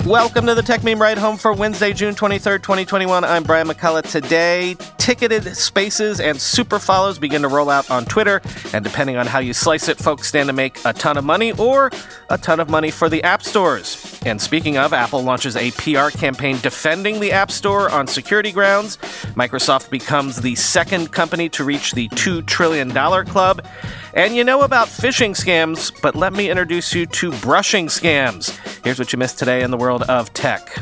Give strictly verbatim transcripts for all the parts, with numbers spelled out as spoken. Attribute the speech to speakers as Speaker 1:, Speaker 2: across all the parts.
Speaker 1: Welcome to the Tech Meme Ride Home for Wednesday, June twenty-third, twenty twenty-one. I'm Brian McCullough. Today, ticketed spaces and super follows begin to roll out on Twitter, and depending on how you slice it, folks stand to make a ton of money or a ton of money for the app stores. And speaking of, Apple launches a P R campaign defending the App Store on security grounds. Microsoft becomes the second company to reach the two trillion dollars club. And you know about phishing scams, but let me introduce you to brushing scams. Here's what you missed today in the world of tech.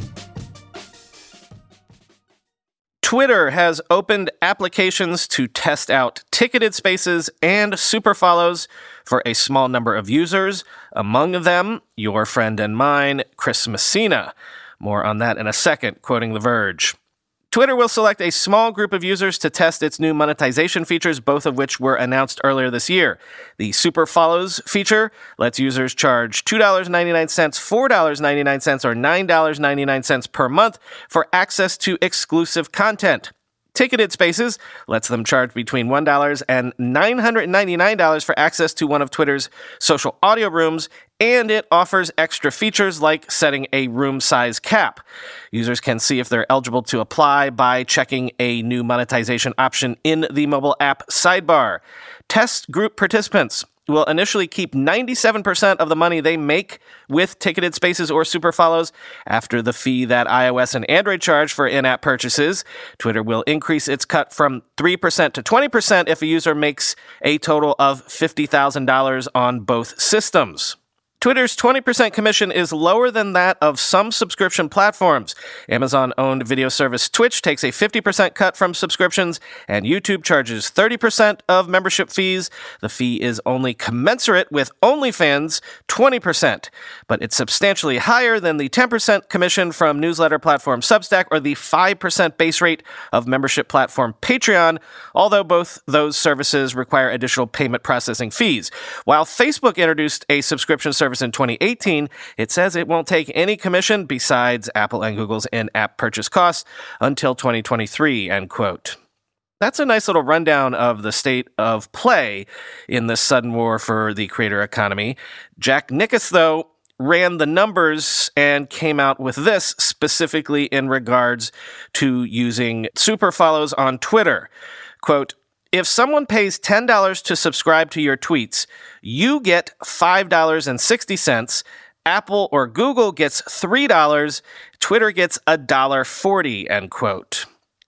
Speaker 1: Twitter has opened applications to test out ticketed spaces and super follows for a small number of users. Among them, your friend and mine, Chris Messina. More on that in a second, quoting The Verge. Twitter will select a small group of users to test its new monetization features, both of which were announced earlier this year. The Super Follows feature lets users charge two dollars and ninety-nine cents, four dollars and ninety-nine cents, or nine dollars and ninety-nine cents per month for access to exclusive content. Ticketed Spaces lets them charge between one dollar and nine hundred ninety-nine dollars for access to one of Twitter's social audio rooms, and it offers extra features like setting a room size cap. Users can see if they're eligible to apply by checking a new monetization option in the mobile app sidebar. Test group participants will initially keep ninety-seven percent of the money they make with ticketed spaces or super follows after the fee that iOS and Android charge for in-app purchases. Twitter will increase its cut from three percent to twenty percent if a user makes a total of fifty thousand dollars on both systems. Twitter's twenty percent commission is lower than that of some subscription platforms. Amazon-owned video service Twitch takes a fifty percent cut from subscriptions, and YouTube charges thirty percent of membership fees. The fee is only commensurate with OnlyFans' twenty percent, but it's substantially higher than the ten percent commission from newsletter platform Substack or the five percent base rate of membership platform Patreon, although both those services require additional payment processing fees. While Facebook introduced a subscription service in twenty eighteen, it says it won't take any commission besides Apple and Google's in-app purchase costs until twenty twenty-three, end quote. That's a nice little rundown of the state of play in this sudden war for the creator economy. Jack Nickus, though, ran the numbers and came out with this specifically in regards to using super follows on Twitter. Quote, "If someone pays ten dollars to subscribe to your tweets, you get five dollars and sixty cents. Apple or Google gets three dollars. Twitter gets one dollar and forty cents, end quote.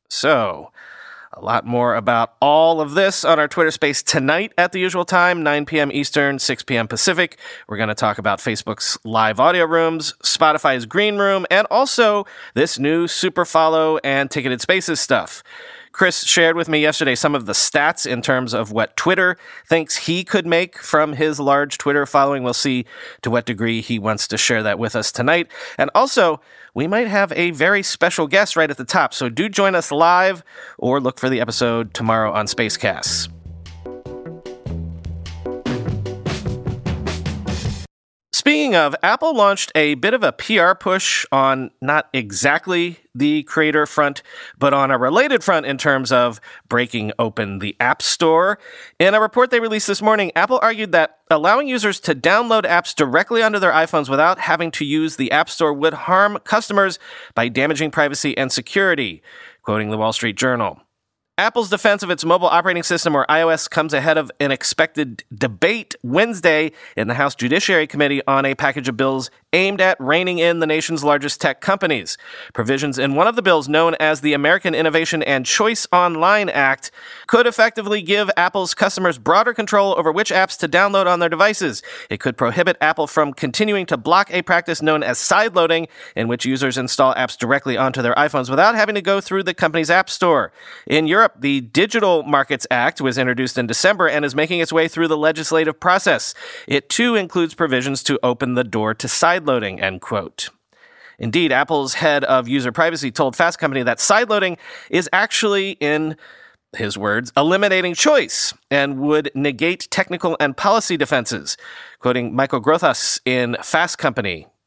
Speaker 1: So, a lot more about all of this on our Twitter space tonight at the usual time, nine p.m. Eastern, six p.m. Pacific. We're going to talk about Facebook's live audio rooms, Spotify's Green Room, and also this new super follow and ticketed spaces stuff. Chris shared with me yesterday some of the stats in terms of what Twitter thinks he could make from his large Twitter following. We'll see to what degree he wants to share that with us tonight. And also, we might have a very special guest right at the top, so do join us live or look for the episode tomorrow on Spacecasts. Speaking of, Apple launched a bit of a P R push on not exactly the creator front, but on a related front in terms of breaking open the App Store. In a report they released this morning, Apple argued that allowing users to download apps directly onto their iPhones without having to use the App Store would harm customers by damaging privacy and security, quoting the Wall Street Journal. Apple's defense of its mobile operating system, or iOS, comes ahead of an expected debate Wednesday in the House Judiciary Committee on a package of bills aimed at reining in the nation's largest tech companies. Provisions in one of the bills, known as the American Innovation and Choice Online Act, could effectively give Apple's customers broader control over which apps to download on their devices. It could prohibit Apple from continuing to block a practice known as sideloading, in which users install apps directly onto their iPhones without having to go through the company's App Store. In Europe, the Digital Markets Act was introduced in December and is making its way through the legislative process. It, too, includes provisions to open the door to sideloading, end quote. Indeed, Apple's head of user privacy told Fast Company that sideloading is actually, in his words, eliminating choice and would negate technical and policy defenses. Quoting Michael Grothus in Fast Company,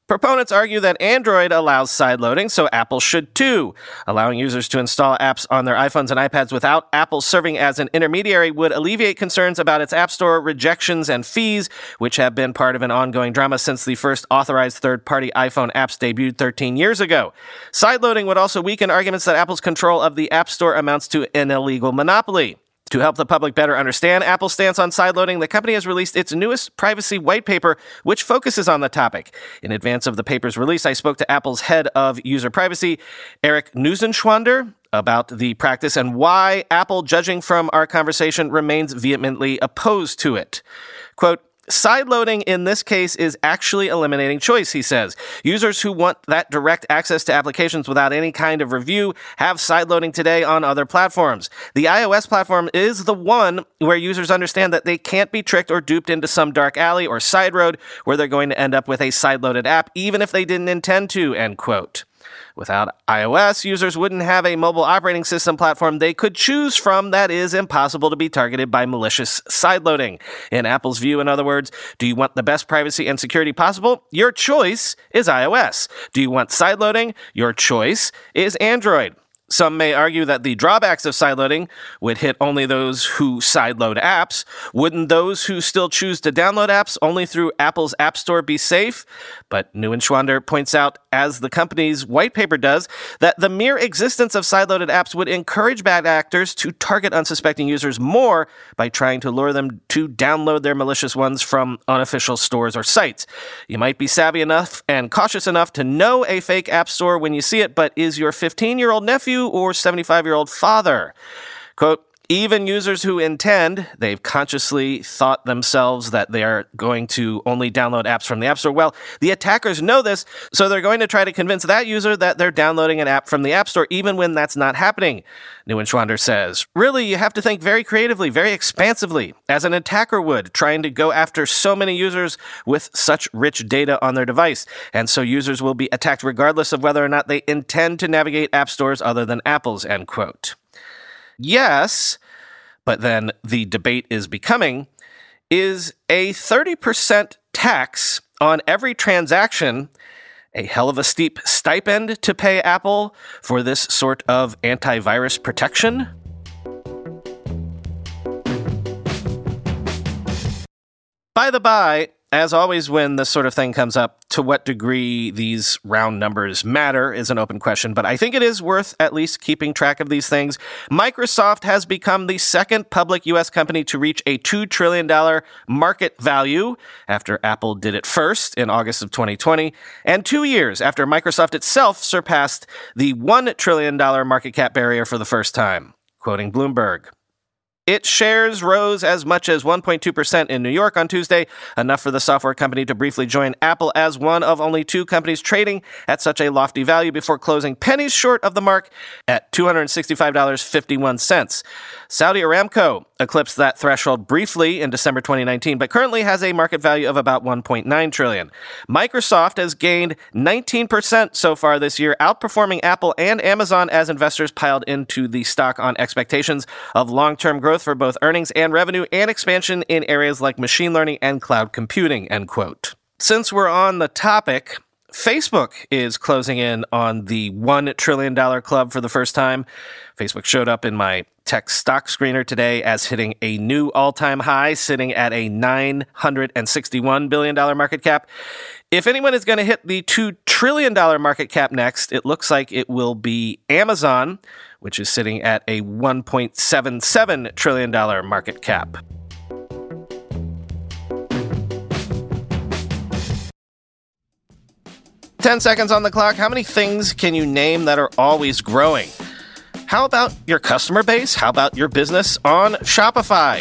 Speaker 1: Proponents argue that Android allows sideloading, so Apple should too. Allowing users to install apps on their iPhones and iPads without Apple serving as an intermediary would alleviate concerns about its App Store rejections and fees, which have been part of an ongoing drama since the first authorized third-party iPhone apps debuted thirteen years ago. Sideloading would also weaken arguments that Apple's control of the App Store amounts to an illegal monopoly. To help the public better understand Apple's stance on sideloading, the company has released its newest privacy white paper, which focuses on the topic. In advance of the paper's release, I spoke to Apple's head of user privacy, Eric Neusenschwander, about the practice and why Apple, judging from our conversation, remains vehemently opposed to it. Quote, "Sideloading in this case is actually eliminating choice," he says. "Users who want that direct access to applications without any kind of review have sideloading today on other platforms. The iOS platform is the one where users understand that they can't be tricked or duped into some dark alley or side road where they're going to end up with a sideloaded app, even if they didn't intend to," end quote. Without iOS, users wouldn't have a mobile operating system platform they could choose from that is impossible to be targeted by malicious sideloading. In Apple's view, in other words, do you want the best privacy and security possible? Your choice is iOS. Do you want sideloading? Your choice is Android. Some may argue that the drawbacks of sideloading would hit only those who sideload apps. Wouldn't those who still choose to download apps only through Apple's App Store be safe? But Neuenschwander points out, as the company's white paper does, that the mere existence of sideloaded apps would encourage bad actors to target unsuspecting users more by trying to lure them to download their malicious ones from unofficial stores or sites. You might be savvy enough and cautious enough to know a fake app store when you see it, but is your fifteen-year-old nephew or seventy-five-year-old father? Quote, "Even users who intend, they've consciously thought themselves that they are going to only download apps from the App Store. Well, the attackers know this, so they're going to try to convince that user that they're downloading an app from the App Store, even when that's not happening," Neuenschwander says. "Really, you have to think very creatively, very expansively, as an attacker would, trying to go after so many users with such rich data on their device. And so users will be attacked regardless of whether or not they intend to navigate app stores other than Apple's," end quote. Yes, but then the debate is becoming, is a thirty percent tax on every transaction a hell of a steep stipend to pay Apple for this sort of antivirus protection? By the by, as always when this sort of thing comes up, to what degree these round numbers matter is an open question, but I think it is worth at least keeping track of these things. Microsoft has become the second public U S company to reach a two trillion dollars market value after Apple did it first in August of twenty twenty, and two years after Microsoft itself surpassed the one trillion dollars market cap barrier for the first time. Quoting Bloomberg, its shares rose as much as one point two percent in New York on Tuesday, enough for the software company to briefly join Apple as one of only two companies trading at such a lofty value before closing pennies short of the mark at two hundred sixty-five dollars and fifty-one cents. Saudi Aramco eclipsed that threshold briefly in December twenty nineteen, but currently has a market value of about one point nine trillion dollars. Microsoft has gained nineteen percent so far this year, outperforming Apple and Amazon as investors piled into the stock on expectations of long-term growth for both earnings and revenue and expansion in areas like machine learning and cloud computing, end quote. Since we're on the topic, Facebook is closing in on the one trillion dollars club for the first time. Facebook showed up in my tech stock screener today as hitting a new all-time high, sitting at a nine hundred sixty-one billion dollars market cap. If anyone is going to hit the two trillion dollars market cap next, it looks like it will be Amazon, which is sitting at a one point seven seven trillion dollars market cap. Ten seconds on the clock. How many things can you name that are always growing? How about your customer base? How about your business on Shopify?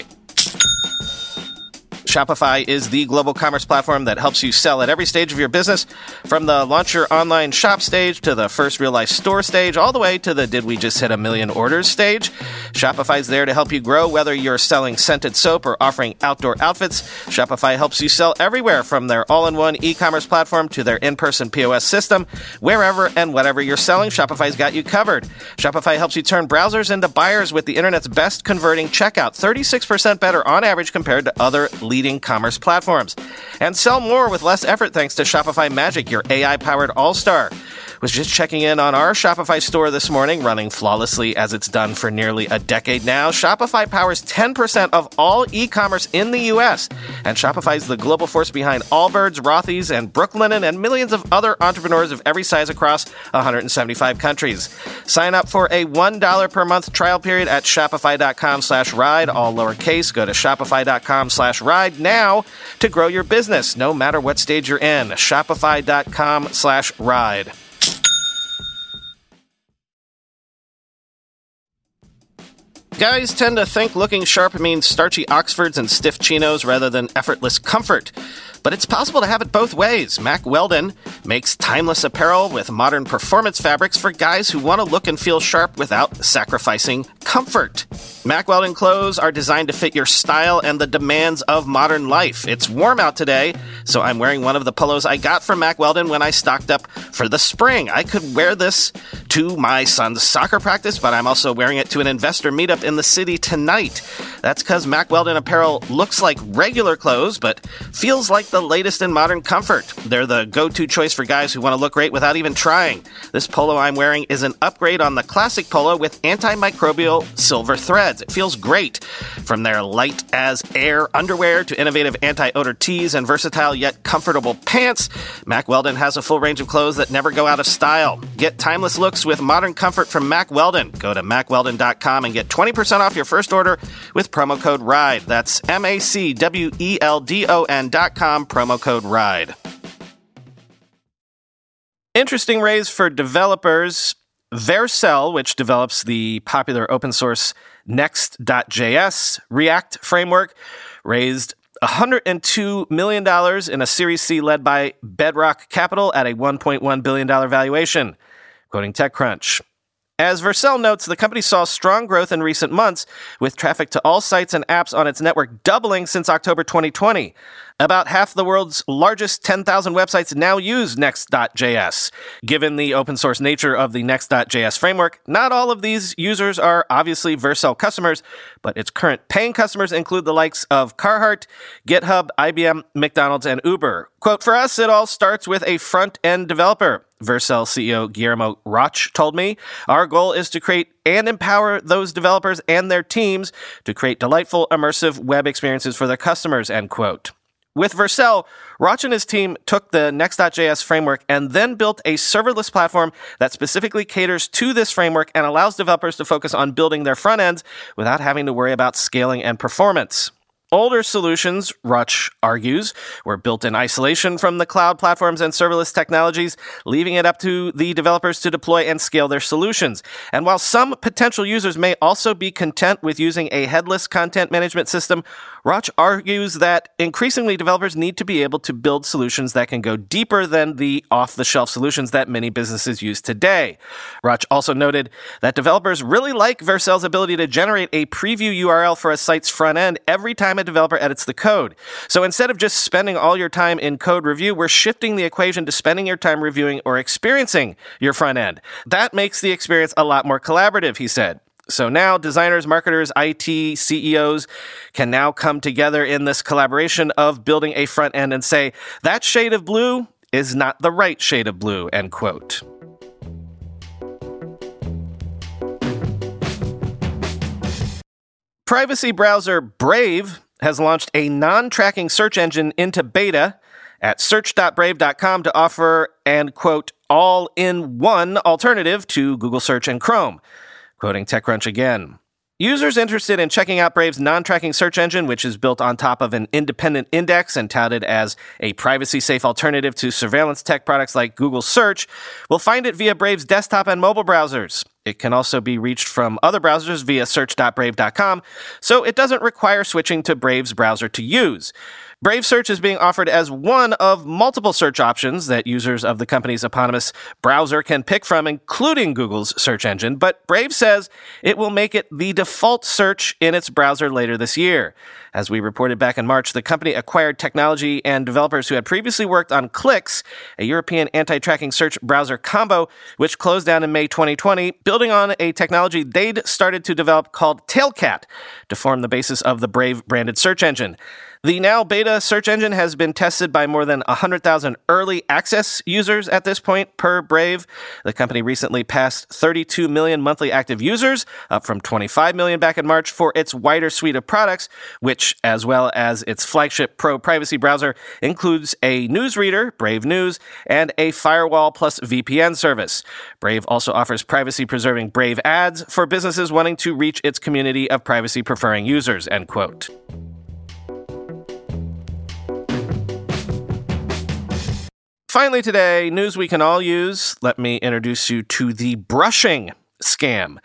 Speaker 1: Shopify is the global commerce platform that helps you sell at every stage of your business, from the launch your online shop stage to the first real-life store stage, all the way to the did we just hit a million orders stage. Shopify's there to help you grow, whether you're selling scented soap or offering outdoor outfits. Shopify helps you sell everywhere, from their all-in-one e-commerce platform to their in-person P O S system. Wherever and whatever you're selling, Shopify's got you covered. Shopify helps you turn browsers into buyers with the internet's best converting checkout, thirty-six percent better on average compared to other leading leading commerce platforms. And sell more with less effort thanks to Shopify Magic, your A I-powered all-star. Was just checking in on our Shopify store this morning, running flawlessly as it's done for nearly a decade now. Shopify powers ten percent of all e-commerce in the U S, and Shopify is the global force behind Allbirds, Rothy's, and Brooklinen, and millions of other entrepreneurs of every size across one hundred seventy-five countries. Sign up for a one dollar per month trial period at shopify.com slash ride, all lowercase. Go to shopify.com slash ride now to grow your business, no matter what stage you're in. Shopify.com slash ride. Guys tend to think looking sharp means starchy Oxfords and stiff chinos rather than effortless comfort. But it's possible to have it both ways. Mack Weldon makes timeless apparel with modern performance fabrics for guys who want to look and feel sharp without sacrificing comfort. Mack Weldon clothes are designed to fit your style and the demands of modern life. It's warm out today, so I'm wearing one of the polos I got from Mack Weldon when I stocked up for the spring. I could wear this to my son's soccer practice, but I'm also wearing it to an investor meetup in the city tonight. That's because Mack Weldon apparel looks like regular clothes, but feels like the latest in modern comfort. They're the go-to choice for guys who want to look great without even trying. This polo I'm wearing is an upgrade on the classic polo with antimicrobial silver threads. It feels great. From their light as air underwear to innovative anti-odor tees and versatile yet comfortable pants, Mack Weldon has a full range of clothes that never go out of style. Get timeless looks with modern comfort from Mack Weldon. Go to mack weldon dot com and get twenty percent off your first order with promo code RIDE. That's M A C W E L D O N dot com, promo code RIDE. Interesting raise for developers. Vercel, which develops the popular open source Next dot J S React framework, raised one hundred two million dollars in a Series C led by Bedrock Capital at a one point one billion dollars valuation, quoting TechCrunch. As Vercel notes, the company saw strong growth in recent months, with traffic to all sites and apps on its network doubling since October twenty twenty. About half the world's largest ten thousand websites now use Next dot J S. Given the open source nature of the Next dot J S framework, not all of these users are obviously Vercel customers, but its current paying customers include the likes of Carhartt, GitHub, I B M, McDonald's, and Uber. Quote, "For us, it all starts with a front-end developer," Vercel C E O Guillermo Roch told me. "Our goal is to create and empower those developers and their teams to create delightful, immersive web experiences for their customers," end quote. With Vercel, Roch and his team took the Next dot J S framework and then built a serverless platform that specifically caters to this framework and allows developers to focus on building their front ends without having to worry about scaling and performance. Older solutions, Roch argues, were built in isolation from the cloud platforms and serverless technologies, leaving it up to the developers to deploy and scale their solutions. And while some potential users may also be content with using a headless content management system, Roch argues that increasingly developers need to be able to build solutions that can go deeper than the off-the-shelf solutions that many businesses use today. Roch also noted that developers really like Vercel's ability to generate a preview U R L for a site's front end every time a developer edits the code. So instead of just spending all your time in code review, we're shifting the equation to spending your time reviewing or experiencing your front end. That makes the experience a lot more collaborative, he said. So now designers, marketers, I T, C E Os can now come together in this collaboration of building a front end and say, that shade of blue is not the right shade of blue, end quote. Privacy browser Brave has launched a non-tracking search engine into beta at search dot brave dot com to offer an, quote, all-in-one alternative to Google Search and Chrome. Quoting TechCrunch again. Users interested in checking out Brave's non-tracking search engine, which is built on top of an independent index and touted as a privacy-safe alternative to surveillance tech products like Google Search, will find it via Brave's desktop and mobile browsers. It can also be reached from other browsers via search dot brave dot com, so it doesn't require switching to Brave's browser to use. Brave Search is being offered as one of multiple search options that users of the company's eponymous browser can pick from, including Google's search engine, but Brave says it will make it the default search in its browser later this year. As we reported back in March, the company acquired technology and developers who had previously worked on Clicks, a European anti-tracking search browser combo, which closed down in May twenty twenty, building on a technology they'd started to develop called Tailcat to form the basis of the Brave branded search engine. The now beta search engine has been tested by more than one hundred thousand early access users at this point, per Brave. The company recently passed thirty-two million monthly active users, up from twenty-five million back in March, for its wider suite of products, which, as well as its flagship pro-privacy browser, includes a newsreader, Brave News, and a firewall plus V P N service. Brave also offers privacy-preserving Brave ads for businesses wanting to reach its community of privacy-preferring users, end quote. Finally today, news we can all use. Let me introduce you to the brushing scam.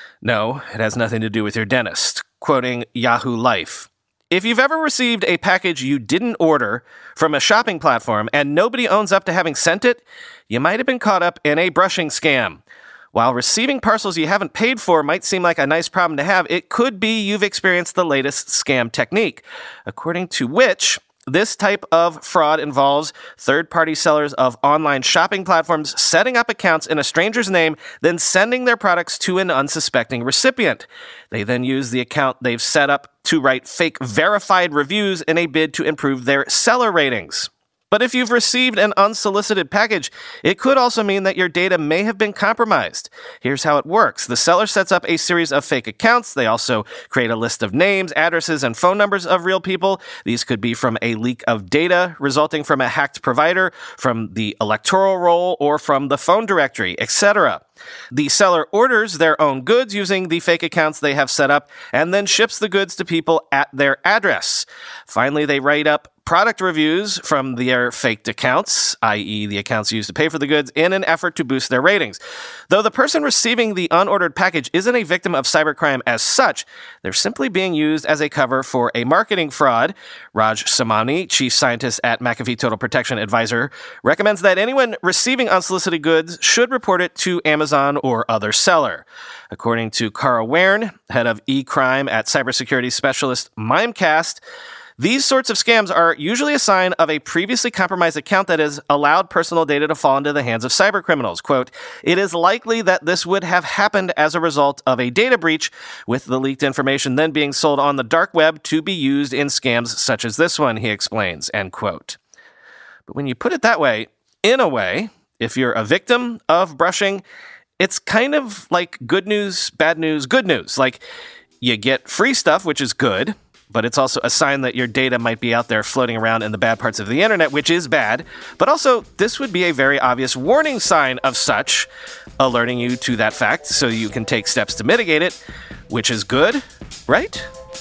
Speaker 1: No, it has nothing to do with your dentist. Quoting Yahoo Life. If you've ever received a package you didn't order from a shopping platform and nobody owns up to having sent it, you might have been caught up in a brushing scam. While receiving parcels you haven't paid for might seem like a nice problem to have, it could be you've experienced the latest scam technique, according to which this type of fraud involves third-party sellers of online shopping platforms setting up accounts in a stranger's name, then sending their products to an unsuspecting recipient. They then use the account they've set up to write fake verified reviews in a bid to improve their seller ratings. But if you've received an unsolicited package, it could also mean that your data may have been compromised. Here's how it works. The seller sets up a series of fake accounts. They also create a list of names, addresses, and phone numbers of real people. These could be from a leak of data resulting from a hacked provider, from the electoral roll, or from the phone directory, et cetera. The seller orders their own goods using the fake accounts they have set up and then ships the goods to people at their address. Finally, they write up product reviews from their faked accounts, that is the accounts used to pay for the goods, in an effort to boost their ratings. Though the person receiving the unordered package isn't a victim of cybercrime as such, they're simply being used as a cover for a marketing fraud. Raj Samani, chief scientist at McAfee Total Protection Advisor, recommends that anyone receiving unsolicited goods should report it to Amazon or other seller. According to Kara Wern, head of e-crime at cybersecurity specialist Mimecast, these sorts of scams are usually a sign of a previously compromised account that has allowed personal data to fall into the hands of cybercriminals. Quote, it is likely that this would have happened as a result of a data breach, with the leaked information then being sold on the dark web to be used in scams such as this one, he explains, end quote. But when you put it that way, in a way, if you're a victim of brushing, it's kind of like good news, bad news, good news. Like, you get free stuff, which is good, but it's also a sign that your data might be out there floating around in the bad parts of the internet, which is bad. But also, this would be a very obvious warning sign of such, alerting you to that fact so you can take steps to mitigate it, which is good, right?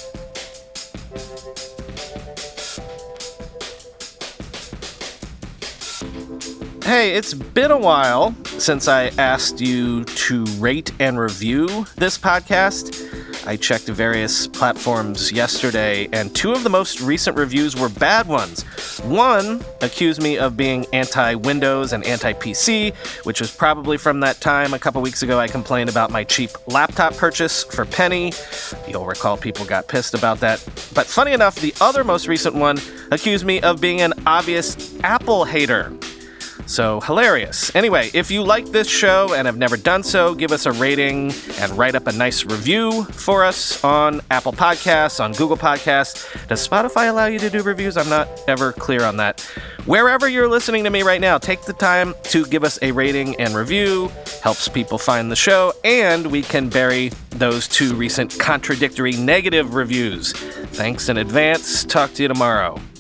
Speaker 1: Hey, it's been a while since I asked you to rate and review this podcast. I checked various platforms yesterday, and two of the most recent reviews were bad ones. One accused me of being anti-Windows and anti-P C, which was probably from that time a couple weeks ago I complained about my cheap laptop purchase for Penny. You'll recall people got pissed about that. But funny enough, the other most recent one accused me of being an obvious Apple hater. So hilarious. Anyway, if you like this show and have never done so, give us a rating and write up a nice review for us on Apple Podcasts, on Google Podcasts. Does Spotify allow you to do reviews? I'm not ever clear on that. Wherever you're listening to me right now, take the time to give us a rating and review. Helps people find the show, and we can bury those two recent contradictory negative reviews. Thanks in advance. Talk to you tomorrow.